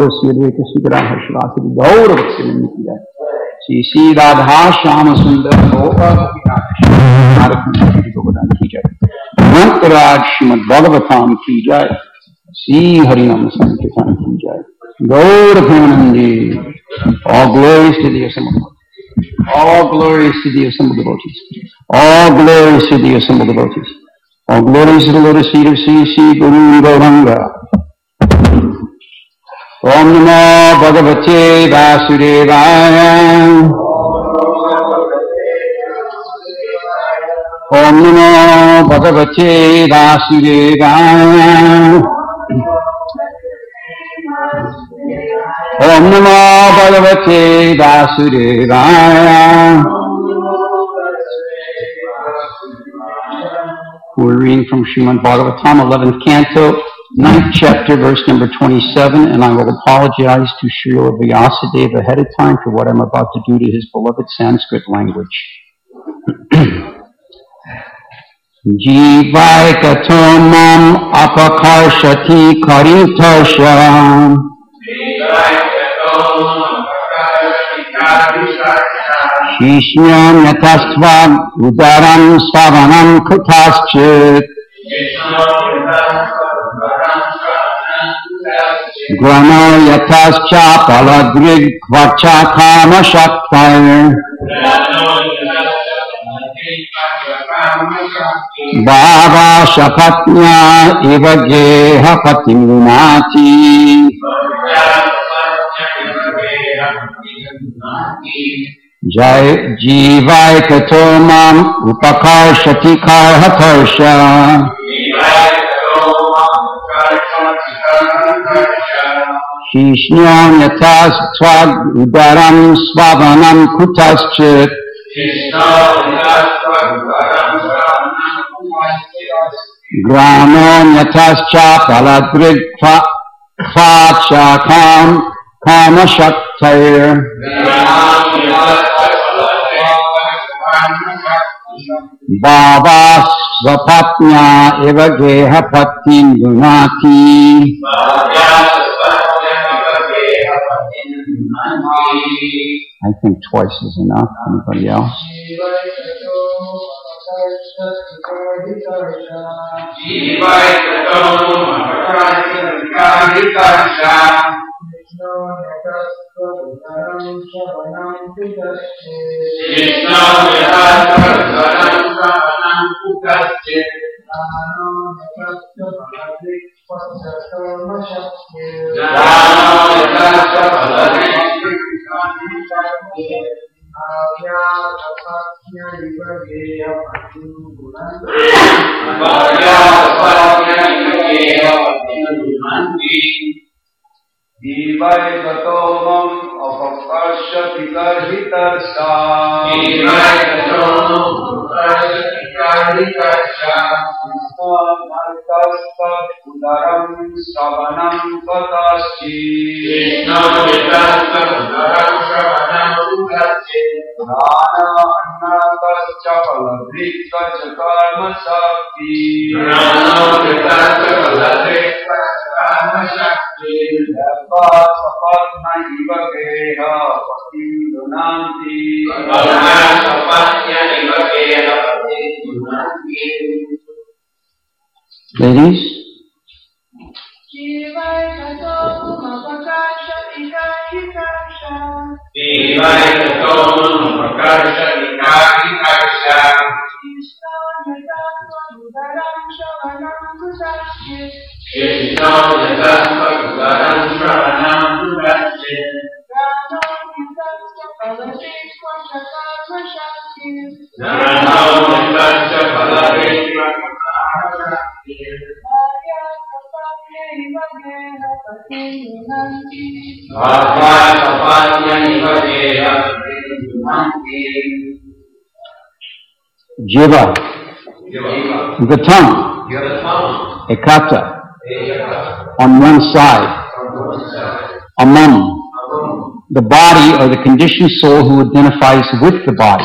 Gauranga Sridhar Sridhar Harshvasadi Gaura Bhakti Shri Shri Radha Shyama Sundar Gopa Gopi Govardhan Ki Jai Mantaraj Srimad Bhagavatam Ki Jai Shri Harinam Sankirtan Ki Jai Gaura Premanandi. All glories to the assembled devotees. All glories to the assembled devotees. All glories to the assembled devotees. All glories to the lotus feet of Sri Sri Guru Gauranga. Om Namo Bhagavate Vasudevaya. Om Namo Bhagavate Vasudevaya. Om Namo Bhagavate Vasudevaya. We're reading from Srimad Bhagavatam, 11th canto, 9th chapter, verse number 27, and I will apologize to Srila Vyasadeva ahead of time for what I'm about to do to his beloved Sanskrit language. Jivaikatomam apakarshati karitarsha. Shishyam yatasvam udaram svavanam kutaschit. Grano yatascha paladrig kvacha kama shaktayr. Bhava shapatnya eva geha patimnati. Jai Jivaikato Mam Upakarshati Karhatarsha. Shishnyam Yatas Twag Udaram Svavanam Kutaschit. Granon Yatascha Paladrig Kvachakam Kama Shaktayr. Bhavas Svapatnya Eva Geha Patim Dunati. I think twice is enough. Anybody else? Jivaikatomam apakarshati karhitarsha. Shishnam udaram svavanam kutaschit. Rana annatascha paladrika chakarma shakti. Deva sapatna iva geha patim dunanti. Ladies? Jiva, the tongue, ekata, on one side, amam, the body or the conditioned soul who identifies with the body,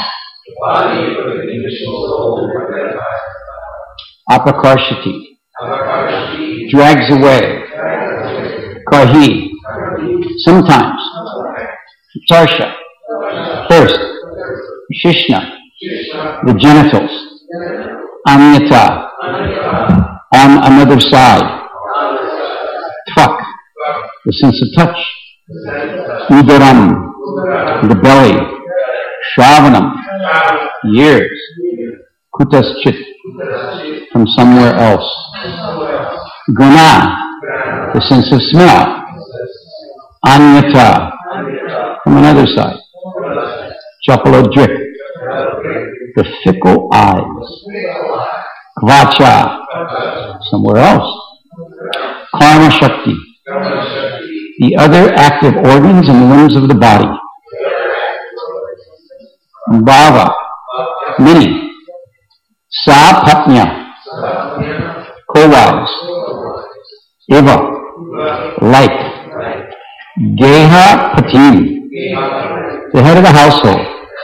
apakarshati, drags away, karhi, Sometimes. Tarsha. First. Shishna. The genitals. Anyata. On another side. Tvak. The sense of touch. Udaram. The belly. Shravanam. Ears. Kutaschit. From somewhere else. Guna. The sense of smell. Anyata. From another side. Chapalodrik. The fickle eyes. Kvacha. Somewhere else. Karma Shakti. The other active organs and limbs of the body. Bhava. Many. Sa Patnya. Co-wives. Iva. Like. Geha Patim. The head of the household.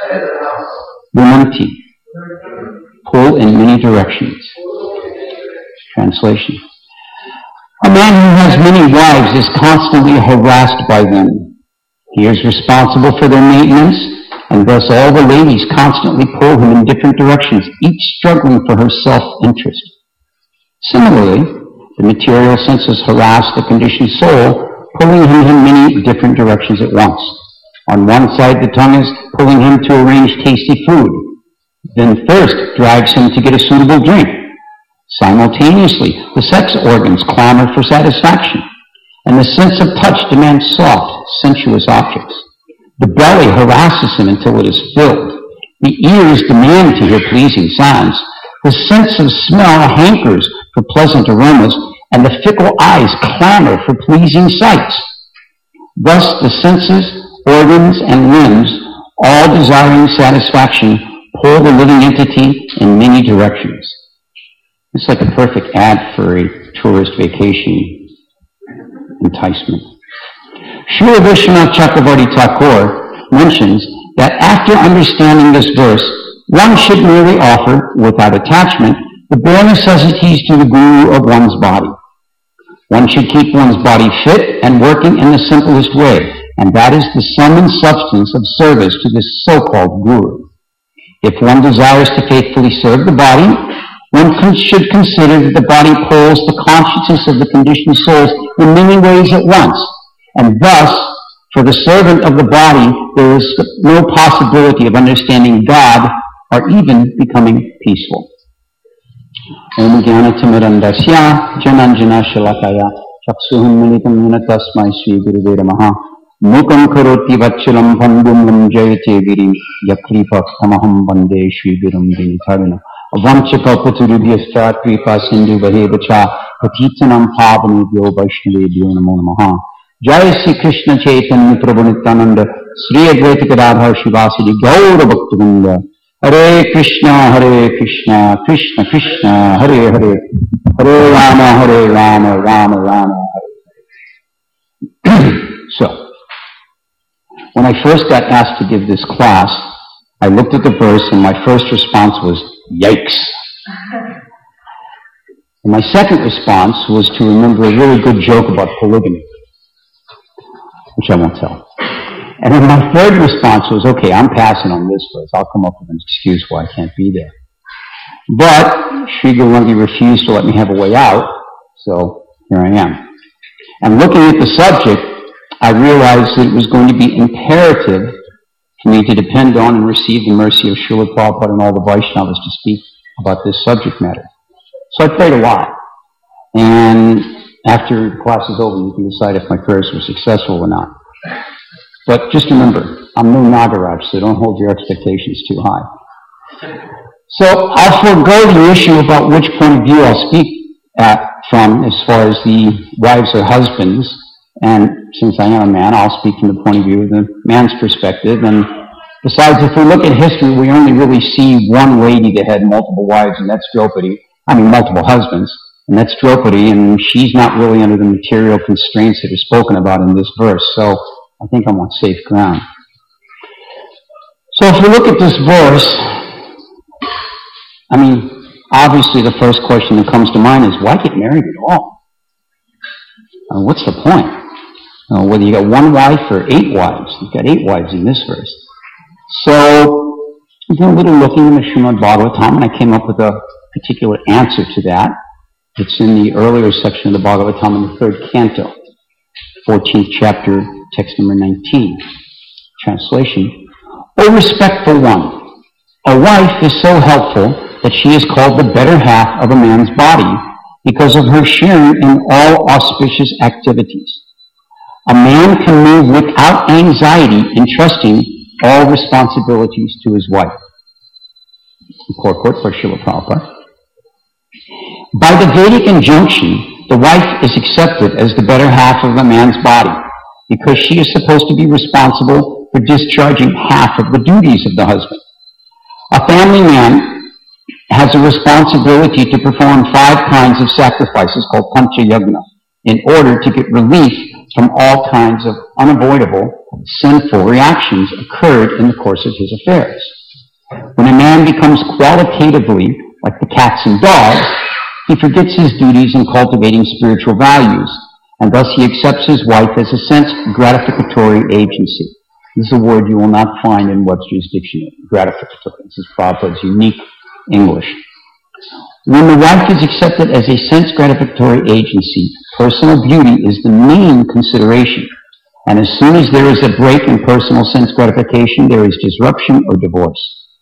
Vimanti. Pull in many directions. Translation. A man who has many wives is constantly harassed by them. He is responsible for their maintenance, and thus all the ladies constantly pull him in different directions, each struggling for her self-interest. Similarly, the material senses harass the conditioned soul, pulling him in many different directions at once. On one side, the tongue is pulling him to arrange tasty food. Then thirst drives him to get a suitable drink. Simultaneously, the sex organs clamor for satisfaction, and the sense of touch demands soft, sensuous objects. The belly harasses him until it is filled. The ears demand to hear pleasing sounds. The sense of smell hankers for pleasant aromas, and the fickle eyes clamor for pleasing sights. Thus, the senses, organs, and limbs, all desiring satisfaction, pull the living entity in many directions. It's like a perfect ad for a tourist vacation enticement. Srila Vishwanath Chakravarti Thakur mentions that after understanding this verse, one should merely offer, without attachment, the bare necessities to the guru of one's body. One should keep one's body fit and working in the simplest way, and that is the sum and substance of service to this so-called guru. If one desires to faithfully serve the body, one should consider that the body pulls the consciousness of the conditioned souls in many ways at once, and thus, for the servant of the body, there is no possibility of understanding God or even becoming peaceful. Om Jnana-Timirandasya Jananjana Shalakaya Chaksuhum Militam Yena Tasmai Sri Guruve Namaha Mukam Karoti Vachalam Pandum Lam Jayate Girim Yakripa Tamaham Bande Sri Gurum Dinitharana Vanchakapaturubhyascha Kripa Sindhu Vahevacha Patitanam Pavanubhyo Vaishnavebhyo Namo Namaha Jai Sri Krishna Chaitanya Prabhu Nityananda Sri Advaita Gadadhar Shivasadi Gaura Bhaktivinoda Hare Krishna, Krishna Krishna, Hare Hare, Hare Rama, Rama Rama, Hare. So, when I first got asked to give this class, I looked at the verse and my first response was, yikes. And my second response was to remember a really good joke about polygamy, which I won't tell. And then my third response was, okay, I'm passing on this verse. I'll come up with an excuse why I can't be there. But Sri Guruji refused to let me have a way out, so here I am. And looking at the subject, I realized that it was going to be imperative for me to depend on and receive the mercy of Srila Prabhupada and all the Vaishnavas to speak about this subject matter. So I prayed a lot. And after the class is over, you can decide if my prayers were successful or not. But just remember, I'm no Nagaraj, so don't hold your expectations too high. So I'll forego the issue about which point of view I'll speak from as far as the wives or husbands. And since I am a man, I'll speak from the point of view of the man's perspective. And besides, if we look at history, we only really see one lady that had multiple wives, and that's Draupadi. Multiple husbands, and that's Draupadi, and she's not really under the material constraints that are spoken about in this verse. So I think I'm on safe ground. So if we look at this verse, obviously the first question that comes to mind is, why get married at all? What's the point? whether you got one wife or 8 wives. You've got 8 wives in this verse. So I did a little looking in the Srimad Bhagavatam, and I came up with a particular answer to that. It's in the earlier section of the Bhagavatam in the 3rd canto, 14th chapter, text number 19. Translation: O respectful one, a wife is so helpful that she is called the better half of a man's body because of her sharing in all auspicious activities. A man can move without anxiety entrusting all responsibilities to his wife. Purport by Srila Prabhupada. By the Vedic injunction, the wife is accepted as the better half of a man's body because she is supposed to be responsible for discharging half of the duties of the husband. A family man has a responsibility to perform 5 kinds of sacrifices called Pancha Yagna in order to get relief from all kinds of unavoidable sinful reactions occurred in the course of his affairs. When a man becomes qualitatively like the cats and dogs, he forgets his duties in cultivating spiritual values, and thus he accepts his wife as a sense gratificatory agency. This is a word you will not find in Webster's dictionary, gratificatory. This is Prabhupada's unique English. When the wife is accepted as a sense gratificatory agency, personal beauty is the main consideration. And as soon as there is a break in personal sense gratification, there is disruption or divorce.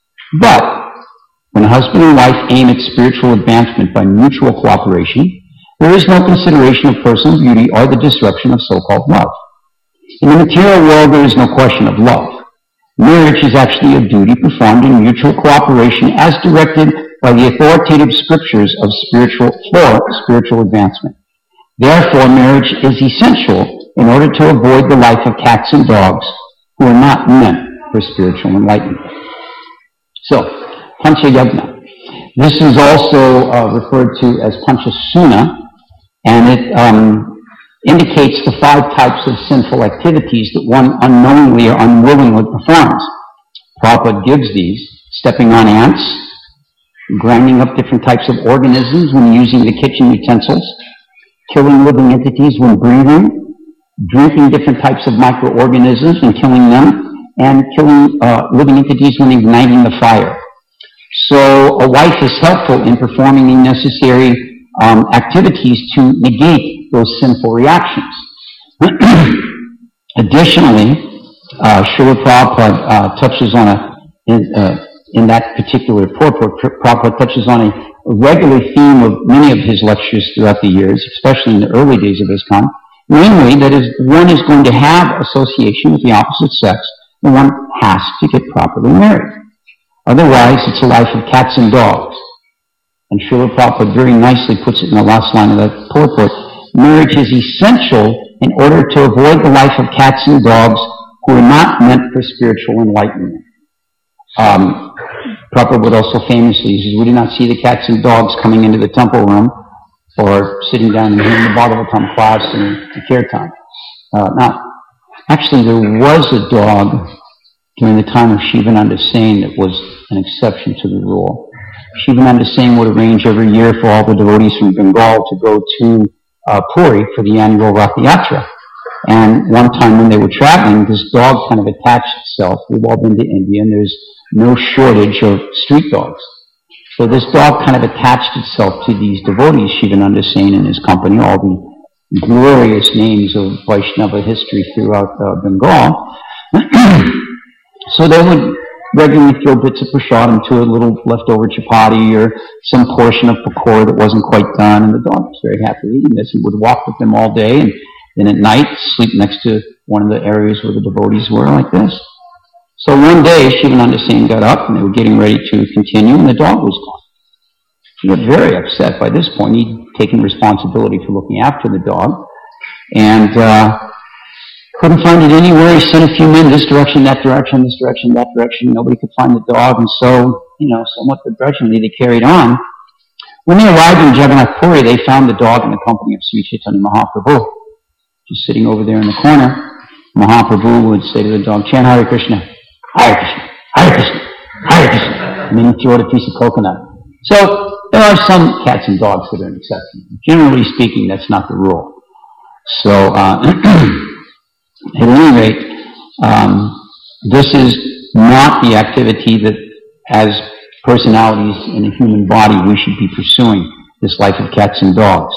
But when husband and wife aim at spiritual advancement by mutual cooperation, there is no consideration of personal beauty or the disruption of so-called love. In the material world, there is no question of love. Marriage is actually a duty performed in mutual cooperation as directed by the authoritative scriptures of spiritual advancement. Therefore, marriage is essential in order to avoid the life of cats and dogs who are not meant for spiritual enlightenment. So, Pancha Yagna. This is also referred to as Pancha Suna, and it indicates the 5 types of sinful activities that one unknowingly or unwillingly performs. Prabhupada gives these: stepping on ants, grinding up different types of organisms when using the kitchen utensils, killing living entities when breathing, drinking different types of microorganisms and killing them, and killing living entities when igniting the fire. So a wife is helpful in performing the necessary activities to negate those sinful reactions. Additionally, Srila Prabhupada touches on in that particular purport, Prabhupada touches on a regular theme of many of his lectures throughout the years, especially in the early days of ISKCON, namely that if one is going to have association with the opposite sex, then one has to get properly married. Otherwise, it's a life of cats and dogs. And Srila Prabhupada very nicely puts it in the last line of that purport. Marriage is essential in order to avoid the life of cats and dogs who are not meant for spiritual enlightenment. Prabhupada would also famously, he says, we do not see the cats and dogs coming into the temple room or sitting down and hearing the Bhagavatam class and the kirtan. Now, actually, there was a dog during the time of Shivananda Sain that was an exception to the rule. Shivananda Sain would arrange every year for all the devotees from Bengal to go to Puri for the annual Rath Yatra. And one time when they were traveling, this dog kind of attached itself. We've all been to India, and there's no shortage of street dogs. So this dog kind of attached itself to these devotees, Shivananda Sain and his company, all the glorious names of Vaishnava history throughout Bengal. So they would regularly throw bits of prasadam to a little leftover chapati or some portion of pakora that wasn't quite done, and the dog was very happy eating this and would walk with them all day, and then at night sleep next to one of the areas where the devotees were like this. So one day, Shivananda Sain got up, and they were getting ready to continue, and the dog was gone. He got very upset. By this point, he'd taken responsibility for looking after the dog, and couldn't find it anywhere. He sent a few men this direction, that direction, this direction, that direction. Nobody could find the dog, and so, somewhat begrudgingly, they carried on. When they arrived in Jagannath Puri, they found the dog in the company of Sri Chaitanya Mahaprabhu, just sitting over there in the corner. Mahaprabhu would say to the dog, chant Hare Krishna, Hare Krishna, Hare Krishna, Hare Krishna, and then he threw out a piece of coconut. So there are some cats and dogs that are an exception. Generally speaking, that's not the rule. So At any rate, this is not the activity that, as personalities in a human body, we should be pursuing, this life of cats and dogs.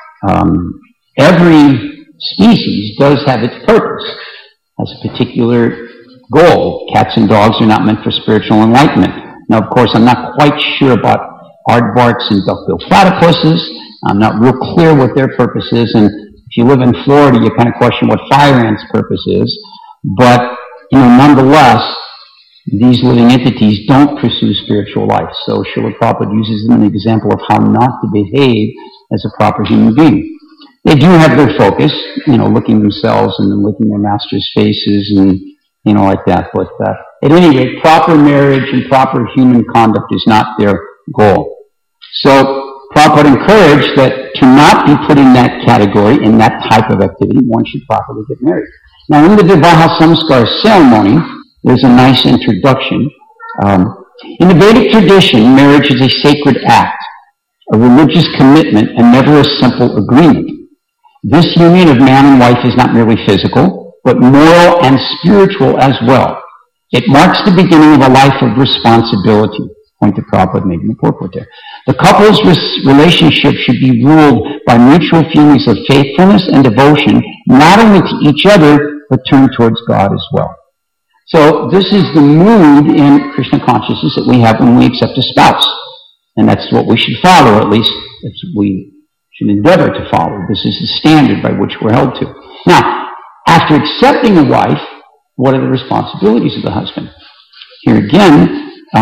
Every species does have its purpose, has a particular goal. Cats and dogs are not meant for spiritual enlightenment. Now, of course, I'm not quite sure about aardvarks and duck-billed platypuses. I'm not real clear what their purpose is, and if you live in Florida, you kind of question what fire ants' purpose is. But, nonetheless, these living entities don't pursue spiritual life. So Srila Prabhupada uses them as an example of how not to behave as a proper human being. They do have their focus, licking themselves and then licking their master's faces and, like that. But at any rate, proper marriage and proper human conduct is not their goal. So Prabhupada encouraged that to not be put in that category, in that type of activity, one should properly get married. Now, in the Vivaha Samskar ceremony, there's a nice introduction. In the Vedic tradition, marriage is a sacred act, a religious commitment, and never a simple agreement. This union of man and wife is not merely physical, but moral and spiritual as well. It marks the beginning of a life of responsibility. Point to Prabhupada made in the purport there. The couple's relationship should be ruled by mutual feelings of faithfulness and devotion, not only to each other, but turned towards God as well. So this is the mood in Krishna consciousness that we have when we accept a spouse. And that's what we should follow, at least that's what we should endeavor to follow. This is the standard by which we're held to. Now, after accepting a wife, what are the responsibilities of the husband? Here again,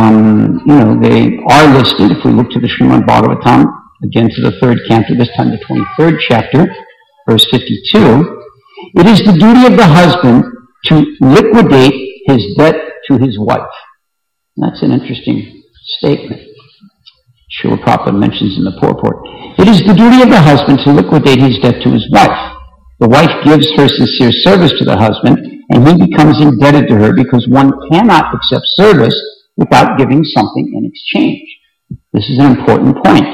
they are listed. If we look to the Srimad Bhagavatam, again to the 3rd canto, this time the 23rd chapter, verse 52, it is the duty of the husband to liquidate his debt to his wife. And that's an interesting statement. Srila Prabhupada mentions in the purport. It is the duty of the husband to liquidate his debt to his wife. The wife gives her sincere service to the husband, and he becomes indebted to her because one cannot accept service without giving something in exchange. This is an important point.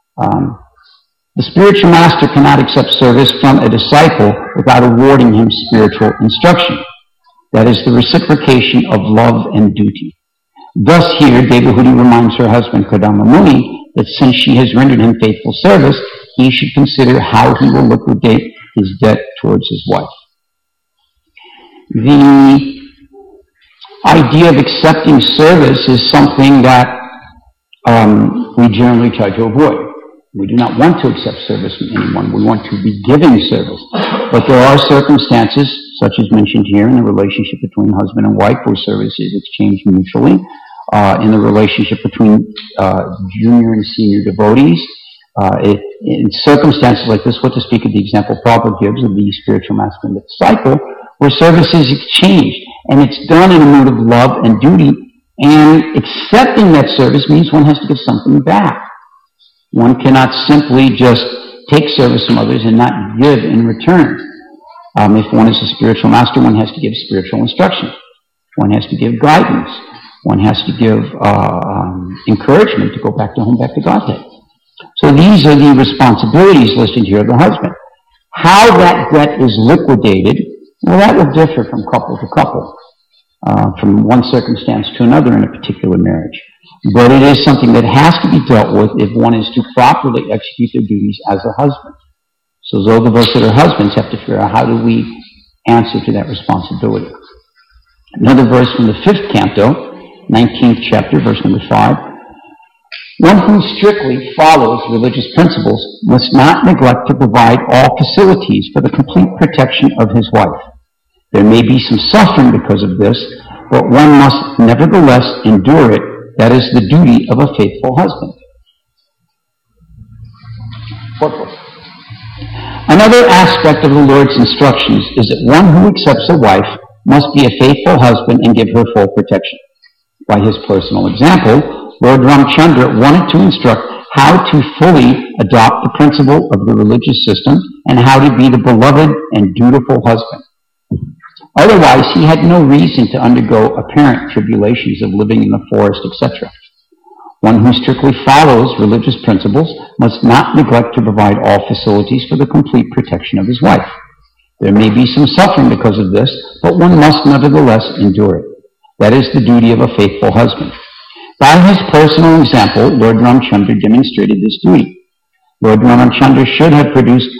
The spiritual master cannot accept service from a disciple without awarding him spiritual instruction. That is the reciprocation of love and duty. Thus here, Devahudi reminds her husband, Kadamba Muni, that since she has rendered him faithful service, he should consider how he will liquidate his debt towards his wife. The idea of accepting service is something that we generally try to avoid. We do not want to accept service from anyone. We want to be giving service. But there are circumstances, such as mentioned here, in the relationship between husband and wife, where service is exchanged mutually. In the relationship between junior and senior devotees. In circumstances like this, what to speak of the example Prabhupada gives of the spiritual master and the disciple, where service is exchanged. And it's done in a mood of love and duty. And accepting that service means one has to give something back. One cannot simply just take service from others and not give in return. If one is a spiritual master, one has to give spiritual instruction. One has to give guidance. One has to give encouragement to go back to home, back to Godhead. So these are the responsibilities listed here of the husband. How that debt is liquidated, well, that will differ from couple to couple, from one circumstance to another in a particular marriage. But it is something that has to be dealt with if one is to properly execute their duties as a husband. So those of us that are husbands have to figure out how do we answer to that responsibility. Another verse from the 5th canto, 19th chapter, verse number 5. One who strictly follows religious principles must not neglect to provide all facilities for the complete protection of his wife. There may be some suffering because of this, but one must nevertheless endure it. That is the duty of a faithful husband. Another aspect of the Lord's instructions is that one who accepts a wife must be a faithful husband and give her full protection. By his personal example, Lord Ramchandra wanted to instruct how to fully adopt the principle of the religious system and how to be the beloved and dutiful husband. Otherwise, he had no reason to undergo apparent tribulations of living in the forest, etc. One who strictly follows religious principles must not neglect to provide all facilities for the complete protection of his wife. There may be some suffering because of this, but one must nevertheless endure it. That is the duty of a faithful husband. By his personal example, Lord Ramchandra demonstrated this duty. Lord Ramchandra could have produced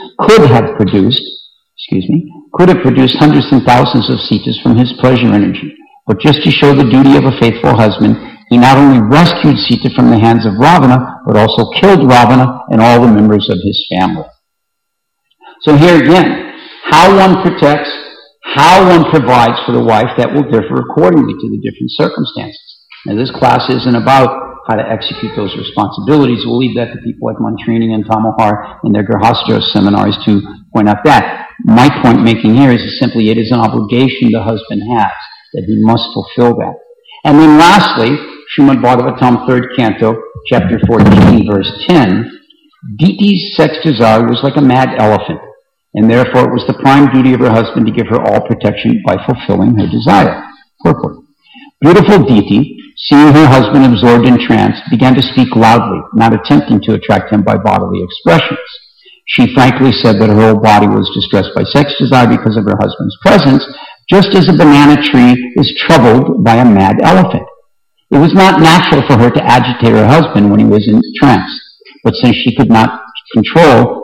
hundreds and thousands of sitas from his pleasure energy. But just to show the duty of a faithful husband, he not only rescued Sita from the hands of Ravana, but also killed Ravana and all the members of his family. So here again, how one protects, how one provides for the wife, that will differ accordingly to the different circumstances. Now, this class isn't about how to execute those responsibilities. We'll leave that to people like Mantrini and Tamohar in their Grihastha seminars to point out that. My point making here is simply it is an obligation the husband has, that he must fulfill that. And then lastly, Srimad Bhagavatam, 3rd Canto, chapter 14, verse 10, Diti's sex desire was like a mad elephant, and therefore it was the prime duty of her husband to give her all protection by fulfilling her desire. Purport. Beautiful Diti, seeing her husband absorbed in trance, began to speak loudly, not attempting to attract him by bodily expressions. She frankly said that her whole body was distressed by sex desire because of her husband's presence, just as a banana tree is troubled by a mad elephant. It was not natural for her to agitate her husband when he was in trance, but since she could not control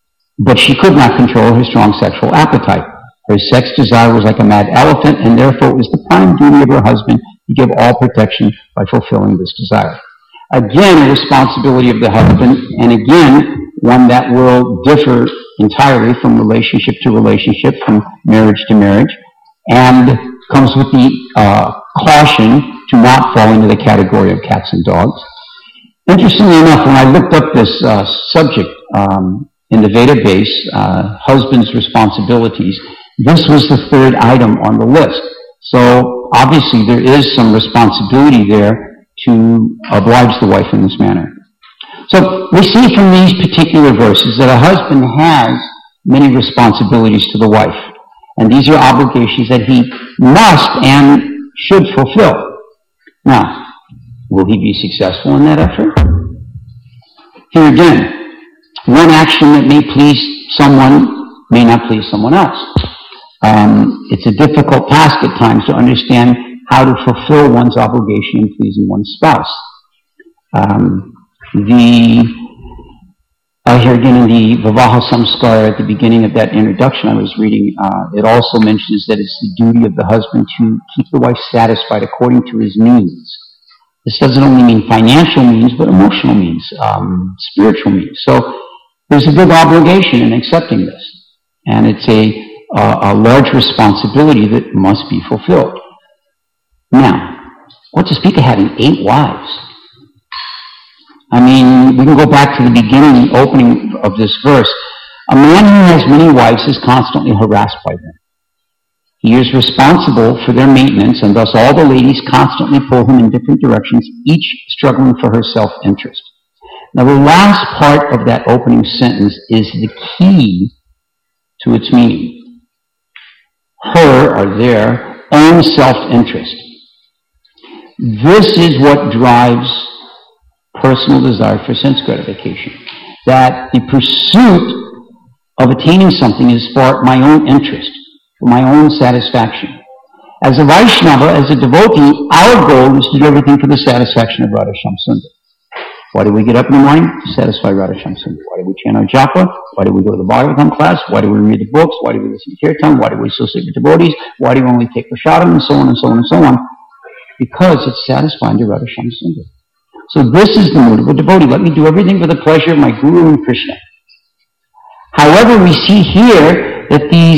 her strong sexual appetite. Her sex desire was like a mad elephant, and therefore it was the prime duty of her husband to give all protection by fulfilling this desire. Again, a responsibility of the husband, and again, one that will differ entirely from relationship to relationship, from marriage to marriage, and comes with the caution to not fall into the category of cats and dogs. Interestingly enough, when I looked up this subject in the Veda base, husband's responsibilities, this was the third item on the list. So obviously there is some responsibility there to oblige the wife in this manner. So we see from these particular verses that a husband has many responsibilities to the wife. And these are obligations that he must and should fulfill. Now, will he be successful in that effort? Here again, one action that may please someone may not please someone else. It's a difficult task at times to understand how to fulfill one's obligation in pleasing one's spouse. Here again in the Vivaha Samskara, at the beginning of that introduction I was reading, it also mentions that it's the duty of the husband to keep the wife satisfied according to his means. This doesn't only mean financial means, but emotional means, spiritual means. So there's a big obligation in accepting this. And it's a large responsibility that must be fulfilled. Now, what to speak of having 8 wives? I mean, we can go back to the beginning, the opening of this verse. A man who has many wives is constantly harassed by them. He is responsible for their maintenance, and thus all the ladies constantly pull him in different directions, each struggling for her self-interest. Now, the last part of that opening sentence is the key to its meaning. Her, or their, own self-interest. This is what drives personal desire for sense gratification. That the pursuit of attaining something is for my own interest, for my own satisfaction. As a Vaishnava, as a devotee, our goal is to do everything for the satisfaction of Radha Shamsundar. Why do we get up in the morning? To satisfy Radha Shamsundar. Why do we chant our japa? Why do we go to the Bhagavatam class? Why do we read the books? Why do we listen to kirtan? Why do we associate with devotees? Why do we only take prasadam? And so on and so on and so on. Because it's satisfying to Radha Shamsundar. So this is the mood of a devotee. Let me do everything for the pleasure of my Guru and Krishna. However, we see here that these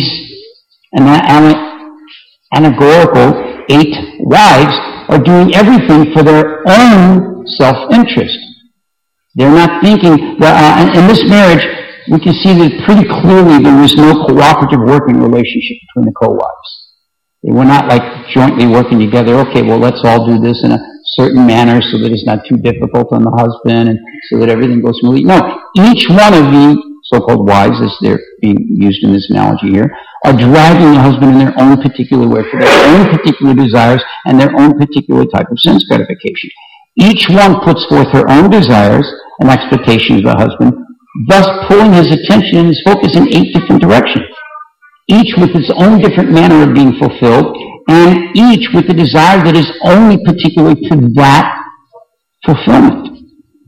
allegorical 8 wives are doing everything for their own self-interest. They're not thinking, in this marriage, we can see that pretty clearly there was no cooperative working relationship between the co-wives. They were not like jointly working together, okay, well, let's all do this in a certain manner so that it's not too difficult on the husband and so that everything goes smoothly. No, each one of the so-called wives, as they're being used in this analogy here, are driving the husband in their own particular way for their own particular desires and their own particular type of sense gratification. Each one puts forth her own desires and expectations of the husband, thus pulling his attention and his focus in 8 different directions. each with its own different manner of being fulfilled, and each with the desire that is only particular to that fulfillment.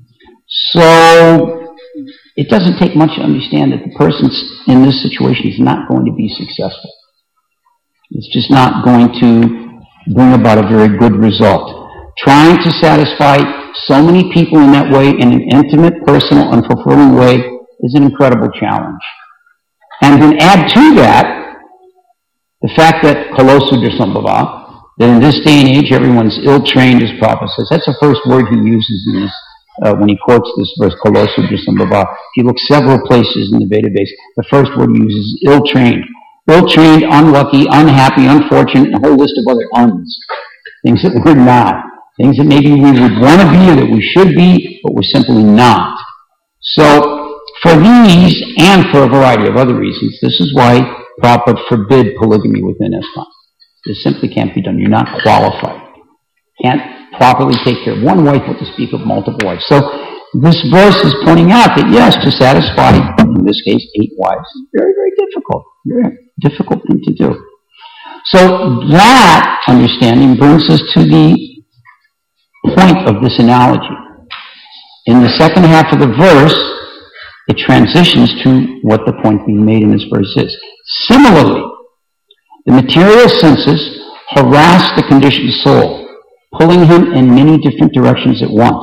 So it doesn't take much to understand that the person in this situation is not going to be successful. It's just not going to bring about a very good result. Trying to satisfy so many people in that way, in an intimate, personal, and fulfilling way, is an incredible challenge. And then add to that the fact that Kalosudasambhava, that in this day and age everyone's ill-trained, as Prabhupada says. That's the first word he uses in this, when he quotes this verse, Kalosudasambhava. If you look several places in the Vedabase, the first word he uses is ill-trained. Ill-trained, unlucky, unhappy, unfortunate, and a whole list of other uns. Things that we're not. Things that maybe we would want to be or that we should be, but we're simply not. So, for these and for a variety of other reasons, this is why Prabhupada forbid polygamy within ISKCON. This simply can't be done. You're not qualified. Can't properly take care of one wife, but to speak of multiple wives. So, this verse is pointing out that yes, to satisfy, in this case, 8 wives is very, very difficult. Very difficult thing to do. So that understanding brings us to the point of this analogy. In the second half of the verse, it transitions to what the point being made in this verse is. Similarly, the material senses harass the conditioned soul, pulling him in many different directions at once.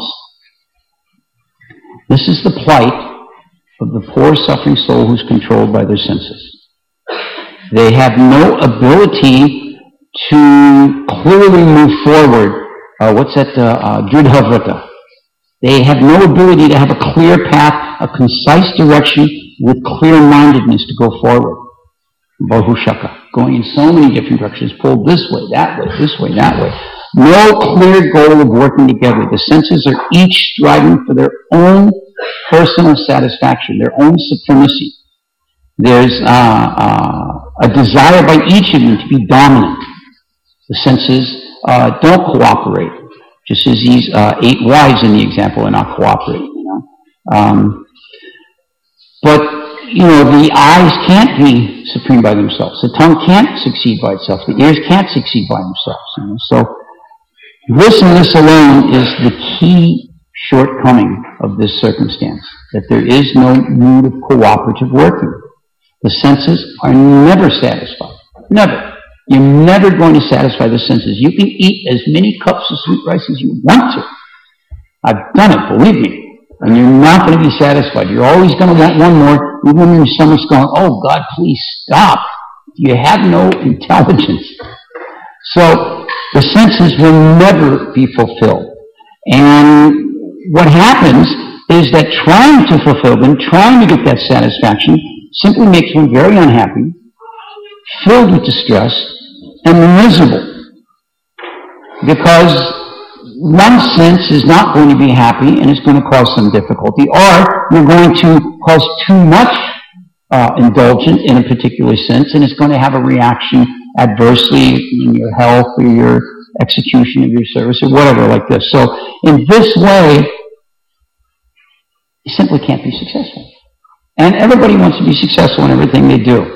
This is the plight of the poor suffering soul who's controlled by their senses. They have no ability to clearly move forward. Dridhavrata. They have no ability to have a clear path, a concise direction with clear-mindedness to go forward. Bahushaka. Going in so many different directions, pulled this way, that way, this way, that way. No clear goal of working together. The senses are each striving for their own personal satisfaction, their own supremacy. There's a desire by each of them to be dominant. The senses don't cooperate, just as these 8 wives in the example are not cooperating. But the eyes can't be supreme by themselves. The tongue can't succeed by itself. The ears can't succeed by themselves. So this and this alone is the key shortcoming of this circumstance, that there is no need of cooperative working. The senses are never satisfied. Never. You're never going to satisfy the senses. You can eat as many cups of sweet rice as you want to. I've done it, believe me. And you're not going to be satisfied. You're always going to want one more, even when your stomach's going, oh God, please stop. You have no intelligence. So the senses will never be fulfilled. And what happens is that trying to fulfill them, trying to get that satisfaction, simply makes one very unhappy, filled with distress, and miserable. Because one sense is not going to be happy and it's going to cause some difficulty, or you're going to cause too much indulgence in a particular sense and it's going to have a reaction adversely in your health or your execution of your service or whatever like this. So in this way, you simply can't be successful. And everybody wants to be successful in everything they do.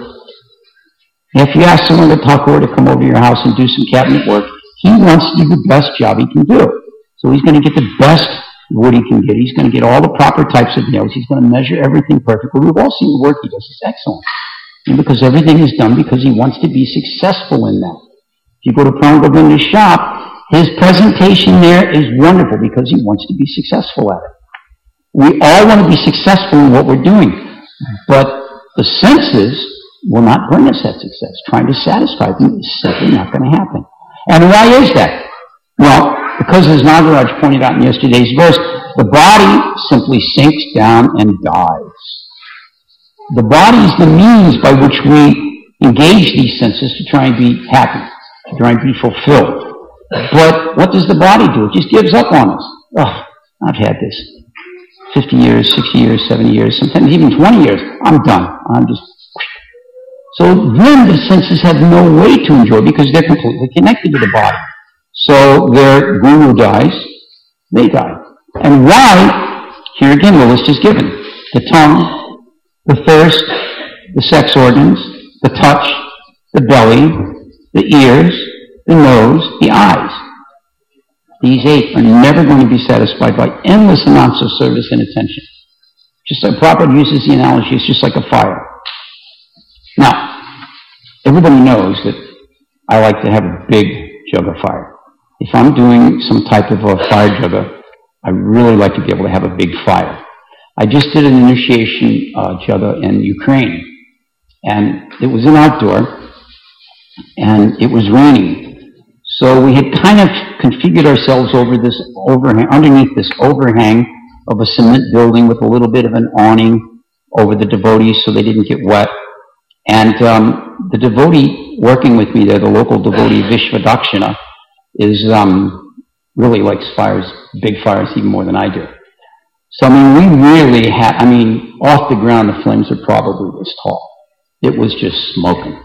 If you ask someone to talk over to come over to your house and do some cabinet work, he wants to do the best job he can do. So he's going to get the best wood he can get. He's going to get all the proper types of nails. He's going to measure everything perfectly. We've all seen the work he does. It's excellent. And because everything is done because he wants to be successful in that. If you go to Prangavinda's shop, his presentation there is wonderful because he wants to be successful at it. We all want to be successful in what we're doing. But the senses will not bring us that success. Trying to satisfy them is simply not going to happen. And why is that? Well, because as Nagaraj pointed out in yesterday's verse, the body simply sinks down and dies. The body is the means by which we engage these senses to try and be happy, to try and be fulfilled. But what does the body do? It just gives up on us. Oh, I've had this 50 years, 60 years, 70 years, sometimes even 20 years. I'm done. I'm just... So then the senses have no way to enjoy because they're completely connected to the body. So their guru dies, they die. And why? Here again the list is given. The tongue, the thirst, the sex organs, the touch, the belly, the ears, the nose, the eyes. These 8 are never going to be satisfied by endless amounts of service and attention. Just like Prabhupada uses the analogy, it's just like a fire. Now, everybody knows that I like to have a big jug of fire. If I'm doing some type of a fire jugga, I really like to be able to have a big fire. I just did an initiation jugga in Ukraine, and it was an outdoor, and it was raining. So we had kind of configured ourselves over this underneath this overhang of a cement building with a little bit of an awning over the devotees so they didn't get wet. And the devotee working with me there, the local devotee Vishwadakshina, is really likes fires, big fires, even more than I do. So, I mean, we really had, off the ground, the flames were probably this tall. It was just smoking.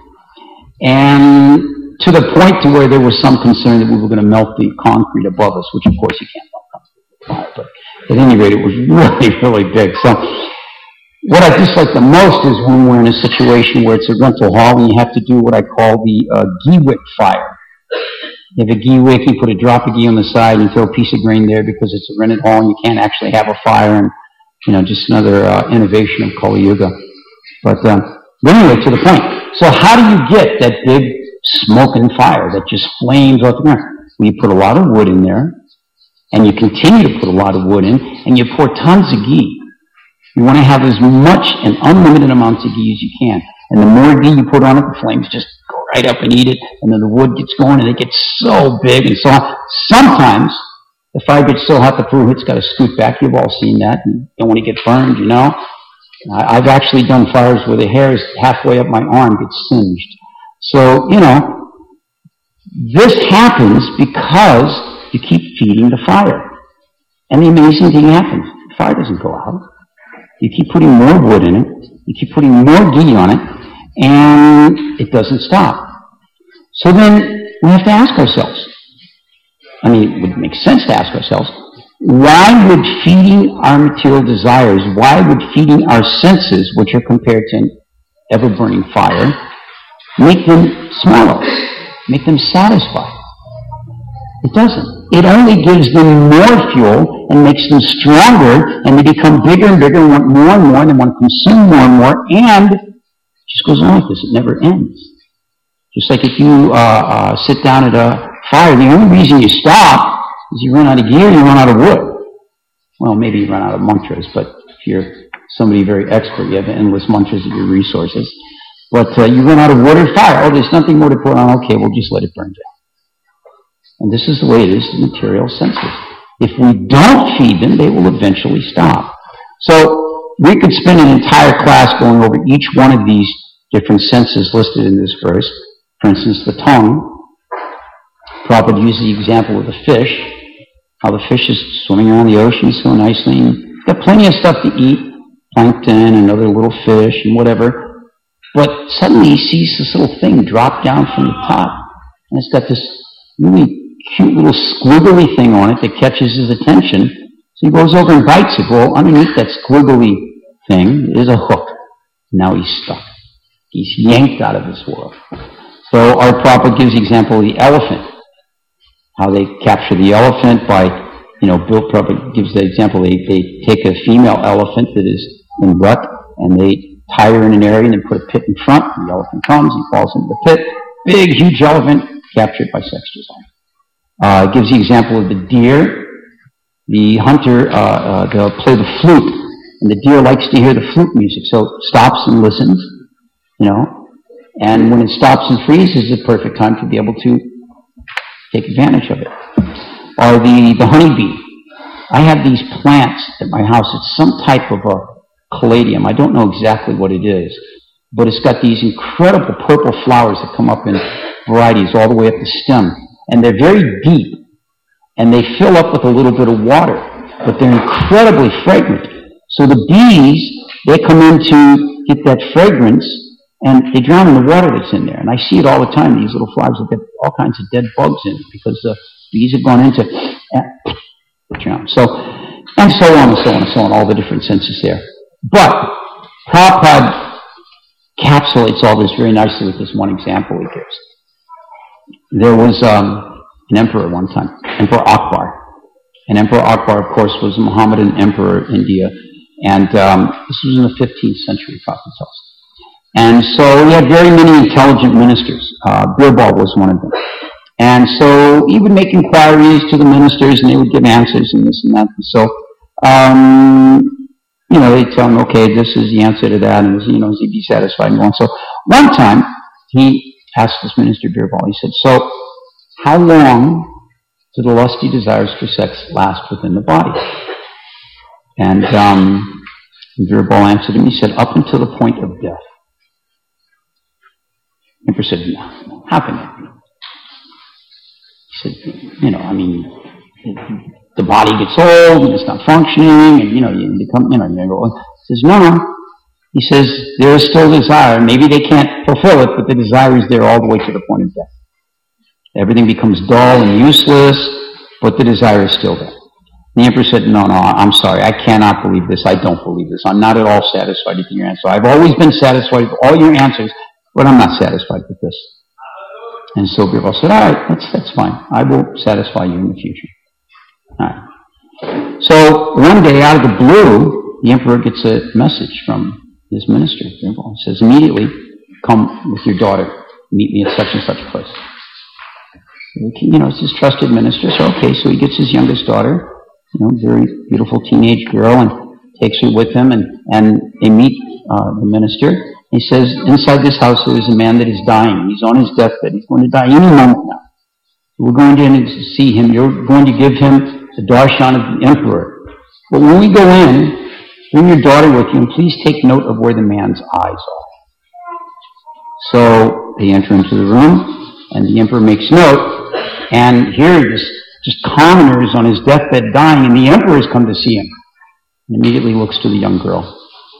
And to the point to where there was some concern that we were going to melt the concrete above us, which of course you can't melt concrete fire, but at any rate, it was really, really big. So, what I dislike the most is when we're in a situation where it's a rental hall and you have to do what I call the ghee wick fire. You have a ghee wick, you put a drop of ghee on the side and throw a piece of grain there because it's a rented hall and you can't actually have a fire, and just another innovation of Kali Yuga. But anyway, to the point. So how do you get that big smoking fire that just flames off the ground? Well, you put a lot of wood in there, and you continue to put a lot of wood in, and you pour tons of ghee. You want to have as much and unlimited amounts of ghee as you can. And the more ghee you put on it, the flames just go right up and eat it, and then the wood gets going, and it gets so big and so hot. Sometimes, the fire gets so hot the Purohit's got to scoot back. You've all seen that. You don't want to get burned, I've actually done fires where the hair is halfway up my arm gets singed. So, this happens because you keep feeding the fire. And the amazing thing happens. The fire doesn't go out. You keep putting more wood in it. You keep putting more ghee on it. And it doesn't stop. So then we have to ask ourselves. It would make sense to ask ourselves, why would feeding our material desires, why would feeding our senses, which are compared to an ever-burning fire, make them smaller, make them satisfied? It doesn't. It only gives them more fuel and makes them stronger, and they become bigger and bigger and want more and more, and they want to consume more and more, and it just goes on like this. It never ends. Just like if you sit down at a fire, the only reason you stop is you run out of gear, you run out of wood. Well, maybe you run out of mantras, but if you're somebody very expert, you have endless mantras at your resources. But you run out of wood or fire. Oh, there's nothing more to put on. Okay, we'll just let it burn down. And this is the way it is in material senses. If we don't feed them, they will eventually stop. So we could spend an entire class going over each one of these different senses listed in this verse. For instance, the tongue. Prabhupada uses the example of the fish, how the fish is swimming around the ocean so nicely, and got plenty of stuff to eat, plankton and other little fish and whatever, but suddenly he sees this little thing drop down from the top, and it's got this really cute little squiggly thing on it that catches his attention, so he goes over and bites it. Well, underneath that squiggly thing is a hook. Now he's stuck. He's yanked out of this world. So our Prabhupada gives the example of the elephant. How they capture the elephant by, Bill Prabhupada gives the example, they take a female elephant that is in rut, and they tie her in an area and then put a pit in front, and the elephant comes, he falls into the pit, big, huge elephant, captured by sex design. Gives the example of the deer. The hunter, they'll play the flute, and the deer likes to hear the flute music, so it stops and listens, and when it stops and freezes, it's the perfect time to be able to take advantage of it. Or the honeybee. I have these plants at my house. It's some type of a caladium. I don't know exactly what it is, but it's got these incredible purple flowers that come up in varieties all the way up the stem. And they're very deep, and they fill up with a little bit of water, but they're incredibly fragrant. So the bees, they come in to get that fragrance, and they drown in the water that's in there. And I see it all the time. These little flowers have got all kinds of dead bugs in it because the bees have gone into drown. So, and so on and so on and so on, all the different senses there. But Prabhupada encapsulates all this very nicely with this one example he gives. There was an emperor one time, Emperor Akbar. And Emperor Akbar, of course, was a Mohammedan emperor in India. And this was in the 15th century, Prophet tells us. And so he had very many intelligent ministers. Birbal was one of them. And so he would make inquiries to the ministers, and they would give answers and this and that. And so, they'd tell him, okay, this is the answer to that, and, he'd be satisfied and so on. So one time, he asked this minister, Birbal, he said, so how long do the lusty desires for sex last within the body? And Birbal answered him, he said, up until the point of death. The emperor said, no, how can that be? He said, the body gets old and it's not functioning, and you become, you go. He says, no. He says there is still desire. Maybe they can't fulfill it, but the desire is there all the way to the point of death. Everything becomes dull and useless, but the desire is still there. The emperor said, no, I'm sorry, I cannot believe this. I don't believe this. I'm not at all satisfied with your answer. I've always been satisfied with all your answers, but I'm not satisfied with this. And so Birbal said, all right, that's fine. I will satisfy you in the future. All right. So one day, out of the blue, the emperor gets a message from his minister, Birbal. He says, immediately, come with your daughter, meet me at such and such a place. It's his trusted minister, so okay, so he gets his youngest daughter, very beautiful teenage girl, and takes her with him, and they meet the minister. He says, inside this house there is a man that is dying. He's on his deathbed. He's going to die any moment now. We're going to see him. You're going to give him the darshan of the emperor. But when we go in, bring your daughter with you, and please take note of where the man's eyes are. So they enter into the room, and the emperor makes note, and here this just commoner is on his deathbed dying, and the emperor has come to see him. And immediately looks to the young girl.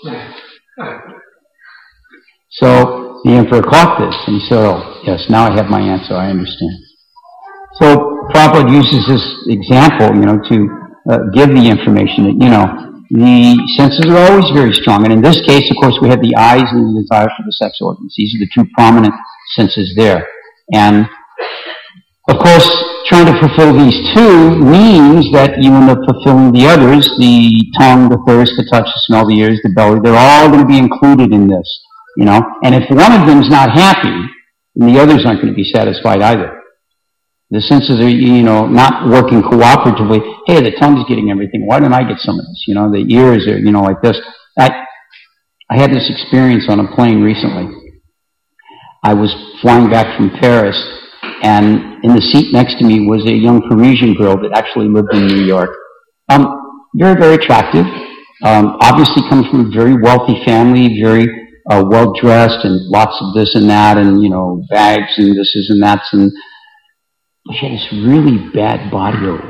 So the emperor caught this, and he said, oh, yes, now I have my answer, I understand. So Prabhupada uses this example, to give the information that, the senses are always very strong. And in this case, of course, we have the eyes and the desire for the sex organs. These are the two prominent senses there. And, of course, trying to fulfill these two means that you end up fulfilling the others, the tongue, the thirst, the touch, the smell, the ears, the belly. They're all going to be included in this, And if one of them is not happy, then the others aren't going to be satisfied either. The senses are, not working cooperatively. Hey, the tongue's getting everything. Why don't I get some of this? The ears are, like this. I had this experience on a plane recently. I was flying back from Paris, and in the seat next to me was a young Parisian girl that actually lived in New York. Very, very attractive. Obviously comes from a very wealthy family, very well-dressed, and lots of this and that, and, bags and this and that's, and she had this really bad body odor.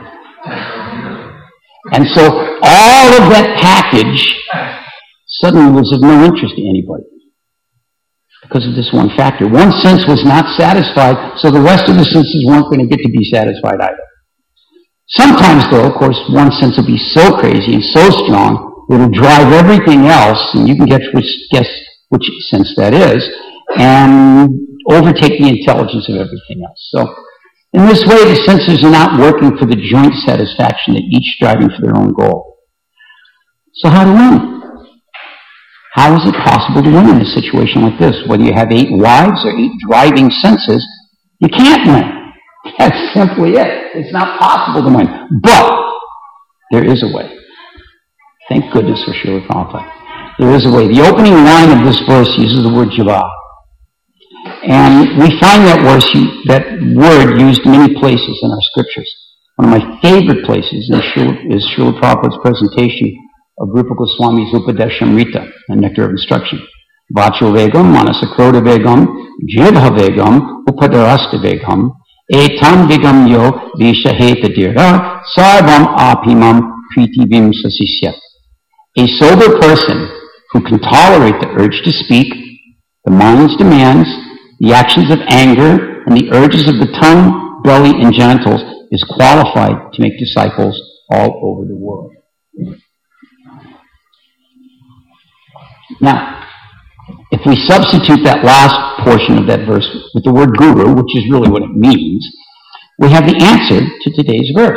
And so all of that package suddenly was of no interest to anybody because of this one factor. One sense was not satisfied, so the rest of the senses weren't going to get to be satisfied either. Sometimes, though, of course, one sense will be so crazy and so strong, it'll drive everything else, and you can guess which sense that is, and overtake the intelligence of everything else. So, in this way, the senses are not working for the joint satisfaction, they're each striving for their own goal. So how to win? How is it possible to win in a situation like this? Whether you have 8 wives or 8 driving senses, you can't win. That's simply it. It's not possible to win. But there is a way. Thank goodness for Srila Prabhupada. There is a way. The opening line of this verse uses the word java. And we find that word used many places in our scriptures. One of my favorite places is Srila Prabhupada's presentation of Rupa Goswami's Upadeshamrita, the Nectar of Instruction. Vacho Vegam, Manasakroda Vegam, Jibha Vegam, Upadarasta Vegam, Etam Vegam Yo Vishaheta Dira, Sarvam Apimam Pritivim Sasisya. A sober person who can tolerate the urge to speak, the mind's demands, the actions of anger, and the urges of the tongue, belly, and genitals is qualified to make disciples all over the world. Now, if if we substitute that last portion of that verse with the word guru, which is really what it means, we have the answer to today's verse.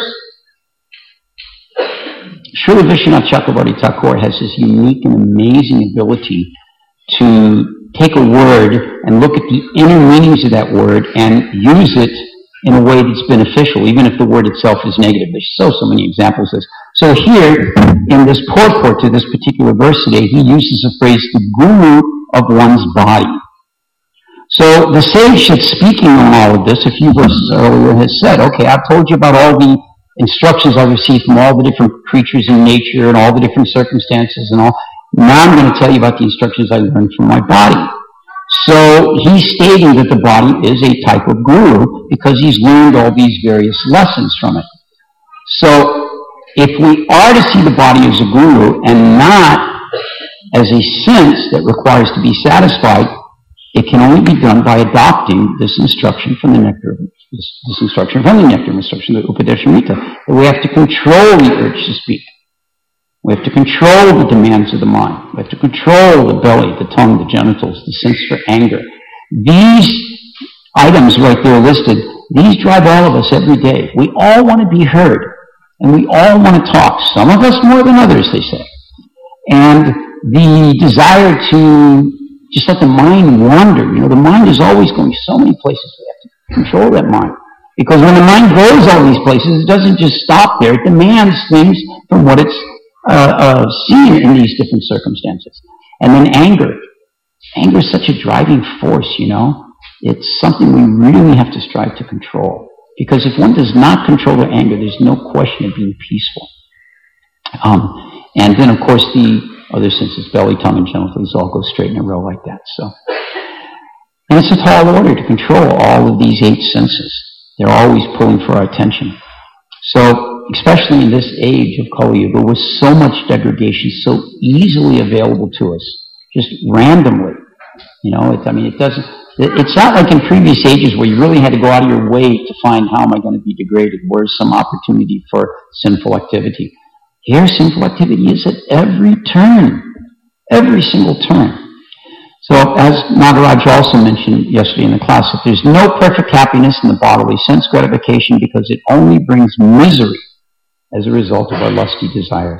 Srila Vishwanath Chakravarti Thakur has this unique and amazing ability to take a word and look at the inner meanings of that word and use it in a way that's beneficial, even if the word itself is negative. There's so many examples of this. So here, in this purport to this particular verse today, he uses the phrase, the guru of one's body. So the sage that's speaking on all of this, a few verses earlier, has said, okay, I've told you about all the instructions I received from all the different creatures in nature and all the different circumstances and all. Now I'm going to tell you about the instructions I learned from my body. So he's stating that the body is a type of guru because he's learned all these various lessons from it. So if we are to see the body as a guru and not as a sense that requires to be satisfied, it can only be done by adopting this instruction from the nectar, this instruction from the nectar, instruction, the Upadeshamrita, that we have to control the urge to speak. We have to control the demands of the mind. We have to control the belly, the tongue, the genitals, the sense for anger. These items right there listed, these drive all of us every day. We all want to be heard, and we all want to talk. Some of us more than others, they say. And the desire to just let the mind wander. The mind is always going so many places. We have to control that mind. Because when the mind goes all these places, it doesn't just stop there. It demands things from what it's seen in these different circumstances. And then anger. Anger is such a driving force, It's something we really have to strive to control. Because if one does not control their anger, there's no question of being peaceful. And then, of course, the other senses, belly, tongue, and genitals, all go straight in a row like that. And it's a tall order to control all of these 8 senses. They're always pulling for our attention. So, especially in this age of Kali Yuga, with so much degradation so easily available to us, just randomly, it's not like in previous ages where you really had to go out of your way to find how am I going to be degraded, where's some opportunity for sinful activity. Here, sinful activity is at every turn, every single turn. So, as Nagaraj also mentioned yesterday in the class, that there's no perfect happiness in the bodily sense gratification because it only brings misery as a result of our lusty desires.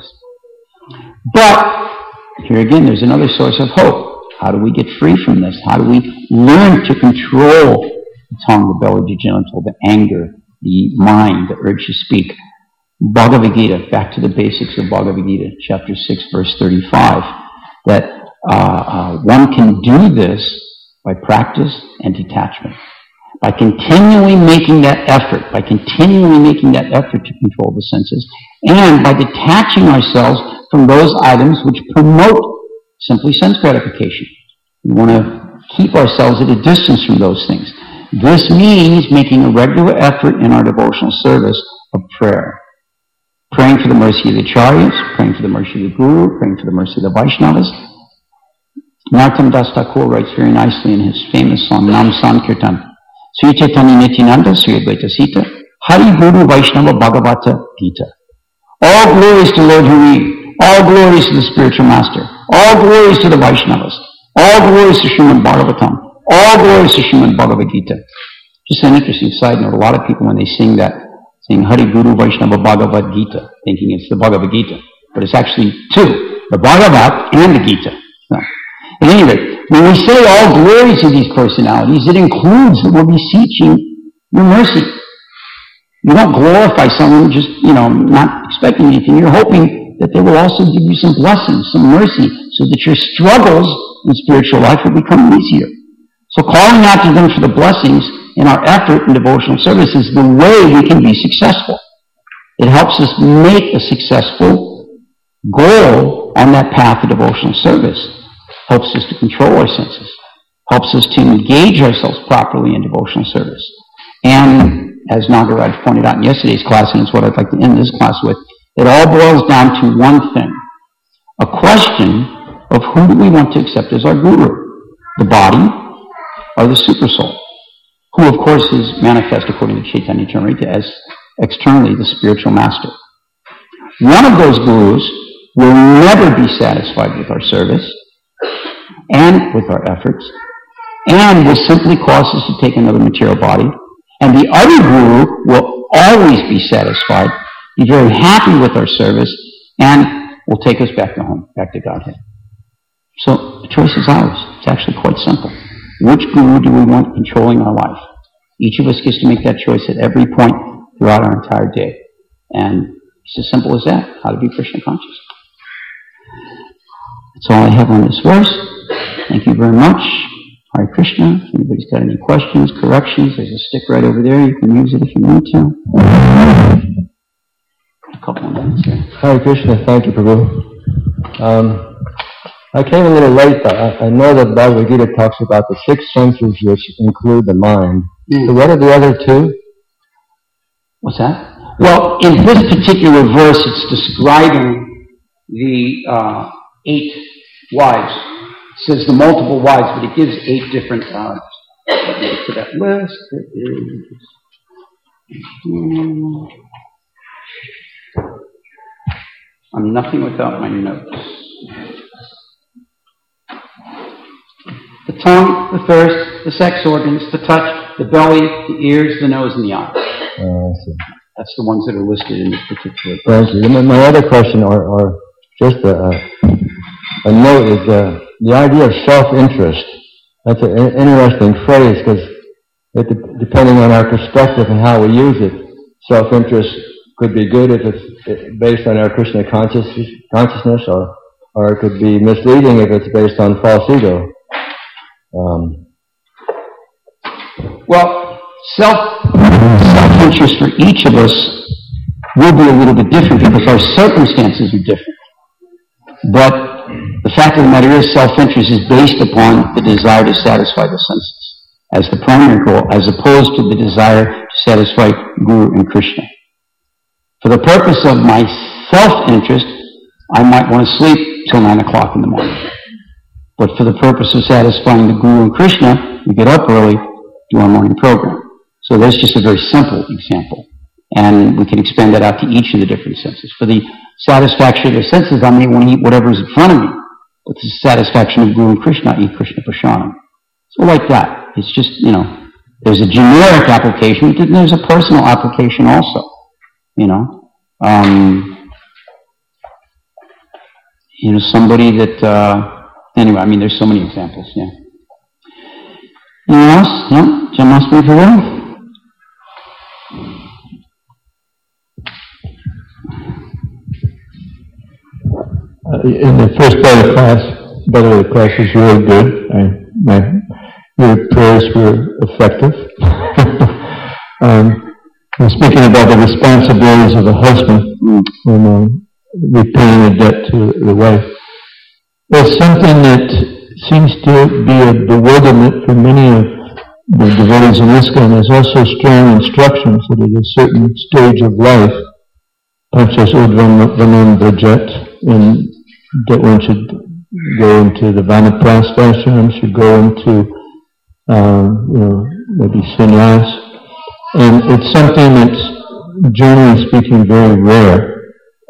But, here again, there's another source of hope. How do we get free from this? How do we learn to control the tongue, the belly, the genital, the anger, the mind, the urge to speak? Bhagavad Gita, back to the basics of Bhagavad Gita, chapter 6, verse 35, that one can do this by practice and detachment. By continually making that effort, to control the senses, and by detaching ourselves from those items which promote simply sense gratification. We want to keep ourselves at a distance from those things. This means making a regular effort in our devotional service of prayer. Praying for the mercy of the Acharyas, praying for the mercy of the Guru, praying for the mercy of the Vaishnavas. Narottam Das Thakur writes very nicely in his famous song, Nam Sankirtan, Sri Chaitanya Nityananda, Sri Advaita Sita, Hari Guru Vaishnava Bhagavata Gita. All glories to Lord Hari, all glories to the spiritual master, all glories to the Vaishnavas, all glories to Srimad Bhagavatam, all glories to Srimad Bhagavad Gita. Just an interesting side note, a lot of people when they sing that, saying Hari Guru Vaishnava Bhagavad Gita, thinking it's the Bhagavad Gita. But it's actually 2, the Bhagavat and the Gita. No. At any rate, when we say all glory to these personalities, it includes that we're beseeching your mercy. You don't glorify someone just, not expecting anything. You're hoping that they will also give you some blessings, some mercy, so that your struggles in spiritual life will become easier. So calling out to them for the blessings in our effort in devotional service is the way we can be successful. It helps us make a successful goal on that path of devotional service. Helps us to control our senses. Helps us to engage ourselves properly in devotional service. And as Nagaraj pointed out in yesterday's class, and it's what I'd like to end this class with, it all boils down to one thing. A question of who do we want to accept as our guru? The body or the supersoul? Who, of course, is manifest according to Chaitanya Charitamrita as externally the spiritual master. One of those gurus will never be satisfied with our service. and with our efforts, and will simply cause us to take another material body. And the other guru will always be satisfied, be very happy with our service, and will take us back to home, back to Godhead. So the choice is ours. It's actually quite simple. Which guru do we want controlling our life? Each of us gets to make that choice at every point throughout our entire day. And it's as simple as that, how to be Krishna conscious. That's all I have on this verse. Thank you very much. Hare Krishna. If anybody's got any questions, corrections, there's a stick right over there. You can use it if you need to. A couple of minutes here. Hare Krishna. Thank you, Prabhu. I came a little late. I know that Bhagavad Gita talks about the 6 senses which include the mind. So what are the other 2? What's that? Well, in this particular verse, it's describing the 8 wives. It says the multiple wives, but it gives 8 different. Let me get to that list. It is. I'm nothing without my notes. The tongue, the thirst, the sex organs, the touch, the belly, the ears, the nose, and the eyes. I see. That's the ones that are listed in this particular verse. Thank you. My other question, or just a note, is the idea of self-interest. That's an interesting phrase because depending on our perspective and how we use it, self-interest could be good if it's based on our Krishna consciousness, or it could be misleading if it's based on false ego. Well, self-interest for each of us will be a little bit different because our circumstances are different. But the fact of the matter is self-interest is based upon the desire to satisfy the senses as the primary goal, as opposed to the desire to satisfy Guru and Krishna. For the purpose of my self-interest, I might want to sleep till 9 o'clock in the morning. But for the purpose of satisfying the Guru and Krishna, we get up early, do our morning program. So that's just a very simple example. And we can expand that out to each of the different senses. For the satisfaction of the senses, I may want to eat whatever is in front of me. But the satisfaction of Guru and Krishna, I eat Krishna Prashadam. So like that. It's just, there's a generic application, but then there's a personal application also. Somebody that, anyway, there's so many examples, yeah. Anyone else? No? Janmashtami for real? In the first part of the class was really good. Your prayers were effective. Speaking about the responsibilities of the husband when repaying a debt to the wife, there's something that seems to be a bewilderment for many of the devotees in ISKCON. There's also strong instructions that at a certain stage of life, Panchas Udvanam Brajet, and that one should go into the Vanaprastha ashram, should go into, maybe sannyas. And it's something that's, generally speaking, very rare.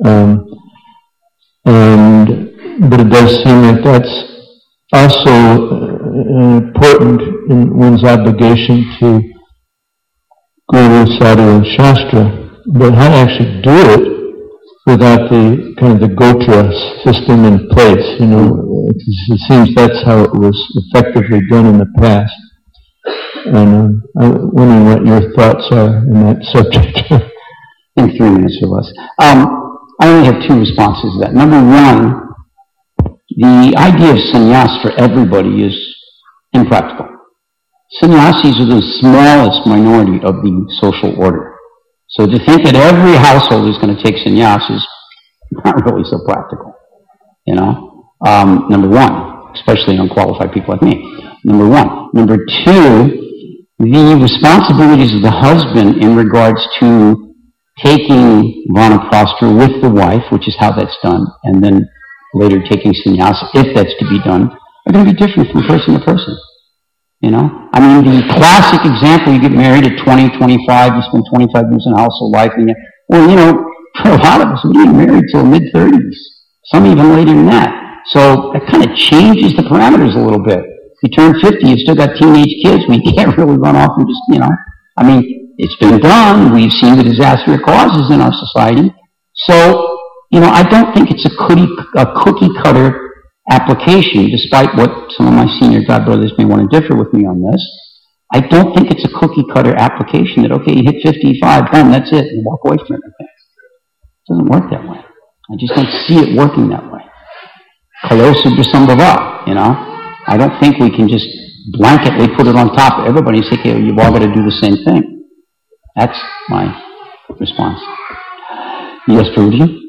But it does seem that that's also important in one's obligation to Guru, Sadhu, and Shastra. But how to actually do it without the kind of the Gotra system in place, it seems that's how it was effectively done in the past. And I'm wondering what your thoughts are in that subject. In 3 minutes or less. I only have 2 responses to that. Number one, the idea of sannyas for everybody is impractical. Sannyasis are the smallest minority of the social order. So to think that every household is going to take sannyas is not really so practical. Number one, especially unqualified people like me. Number one. Number two, the responsibilities of the husband in regards to taking vanaprastha with the wife, which is how that's done, and then later taking sannyas, if that's to be done, are going to be different from person to person. The classic example, you get married at 20, 25, you spend 25 years in household life, and for a lot of us, we get married till mid-30s, some even later than that. So that kind of changes the parameters a little bit. If you turn 50, you've still got teenage kids. We can't really run off and just, I mean, it's been done. We've seen the disaster it causes in our society. So, I don't think it's a cookie cutter application, despite what some of my senior godbrothers may want to differ with me on this. I don't think it's a cookie cutter application that, okay, you hit 55, boom, that's it, and walk away from everything. It doesn't work that way. I just don't see it working that way. Kalosu Brasambhava, I don't think we can just blanketly put it on top of everybody and say, okay, you've all got to do the same thing. That's my response. Yes, Prabhuji?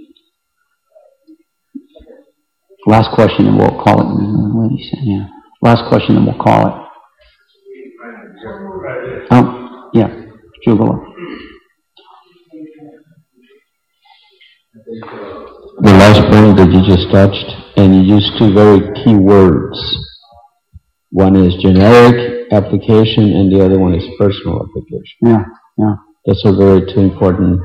Last question, and we'll call it. Yeah. Last question, and we'll call it. Oh, yeah, Jugala. The last point that you just touched, and you used two very key words. One is generic application, and the other one is personal application. Yeah. That's a very two important.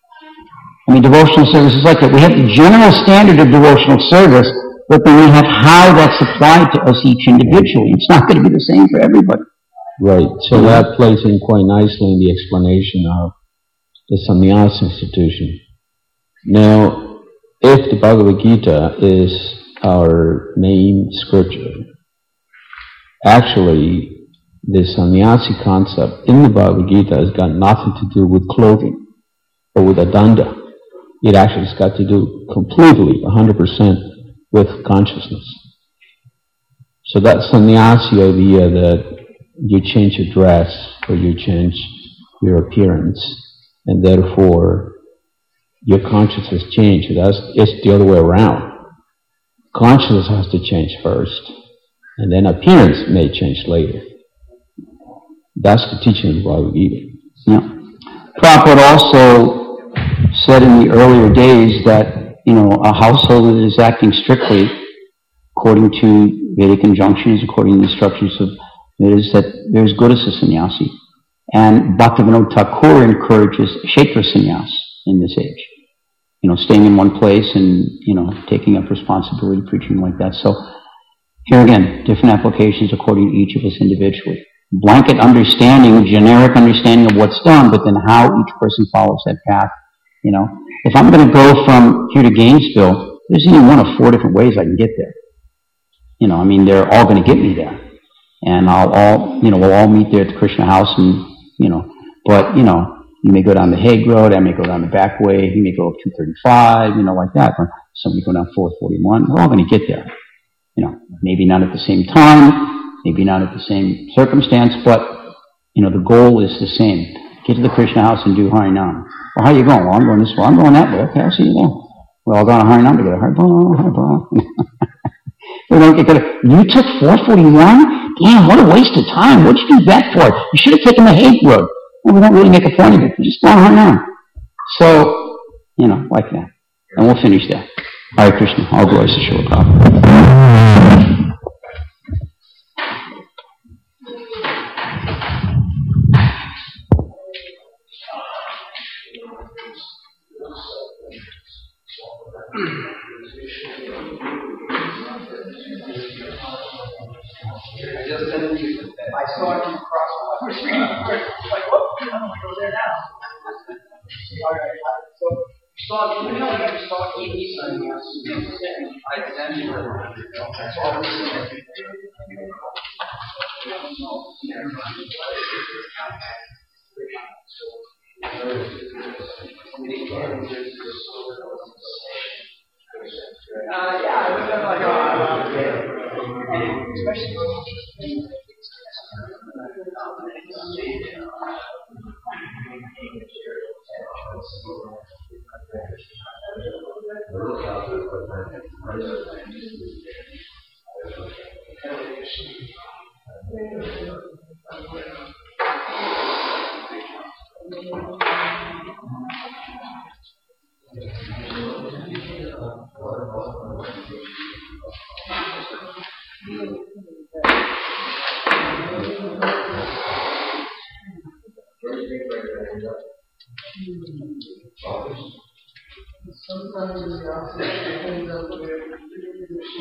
I mean, devotional service is like that. We have the general standard of devotional service, but then we have how that's applied to us each individually. It's not going to be the same for everybody. Right. So that plays in quite nicely in the explanation of the sannyas institution. Now, if the Bhagavad Gita is our main scripture, actually, the sannyasi concept in the Bhagavad Gita has got nothing to do with clothing or with a danda. It actually has got to do completely, 100%, with consciousness. So that sannyasi idea that you change your dress or you change your appearance and therefore your consciousness changes. It's the other way around. Consciousness has to change first and then appearance may change later. That's the teaching of the Bhagavad Gita. Yeah. Prabhupada also said in the earlier days that, a household that is acting strictly according to Vedic injunctions, according to the instructions of Vedas, that there's good as a sannyasi. And Bhaktivinoda Thakur encourages kshetra sannyas in this age. Staying in one place and, taking up responsibility, preaching like that. So, here again, different applications according to each of us individually. Blanket understanding, generic understanding of what's done, but then how each person follows that path. If I'm going to go from here to Gainesville, there's any one of 4 different ways I can get there. They're all going to get me there. And we'll all meet there at the Krishna house and, but, you may go down the Hague Road, I may go down the back way, he may go up 235, like that. Or somebody go down 441. We're all going to get there. Maybe not at the same time, maybe not at the same circumstance, but, the goal is the same. Get to the Krishna house and do Harinam. Well, how are you going? Well, I'm going this way. I'm going that way. Okay, I'll see you there. We're all going to Harinam together. Haribol. We don't get good. You took 441? Damn, what a waste of time. What'd you do that for? You should have taken the Hague Road. Well, we don't really make a point of it. We just go on Harinam. So, like that. And we'll finish there. Hare Krishna. All glories to Srila Prabhupada. I saw him across the screen. Like, whoop, I'm going to go there now. All right. So, you know, you saw TV signing I sent you. Yeah, I was like, oh, especially. Sometimes in the office, it depends on where she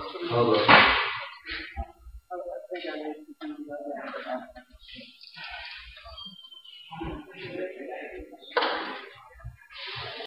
is.